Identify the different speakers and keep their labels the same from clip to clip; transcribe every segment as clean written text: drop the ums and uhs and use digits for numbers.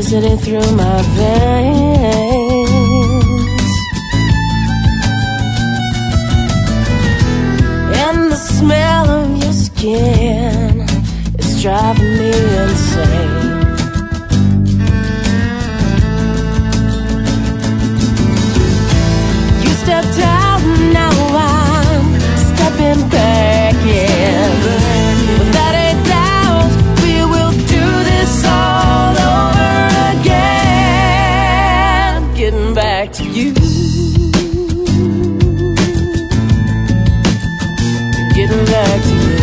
Speaker 1: racing through my veins, and the smell of your skin is driving me insane. You stepped out, now I'm stepping back in. Without a doubt, we will do this all over again. Getting back to you, getting back to you.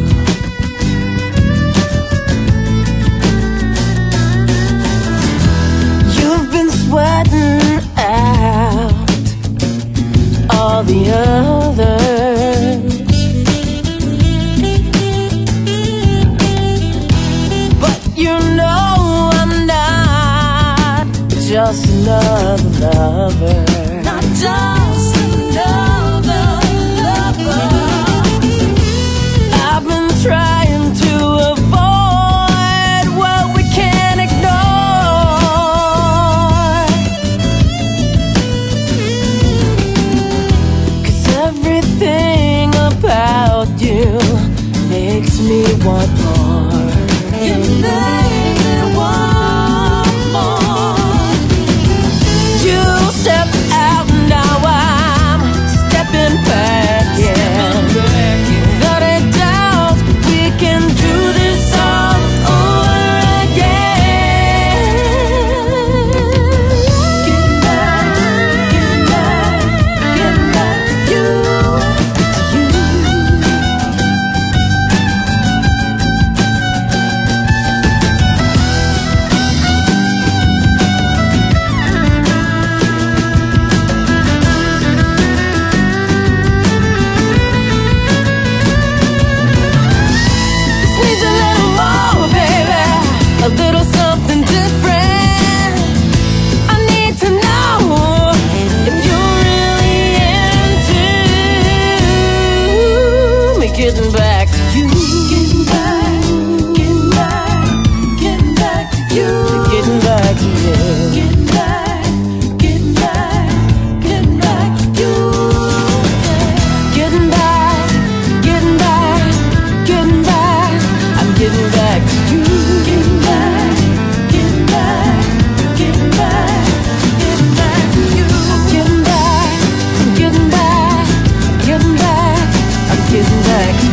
Speaker 1: You've been sweating out all the others, but you know I'm not just another lover. Not just another lover. I've been trying to avoid what we can't ignore, 'cause everything about you makes me want more. You make me want more. You step out, now I'm stepping back in. Without a doubt, we can do this all over again. Get back, get back, get back to you, to you. Needs a little more, baby, a little something different. I need to know if you're really into me. Getting back to you, getting back, getting back, getting back to you, getting back to you, getting back, getting back, getting back to you, getting back, getting back, getting back. I'm getting back to you. Getting back, getting back, getting back, getting back to you. Getting back, getting back, getting back. I'm getting back to you.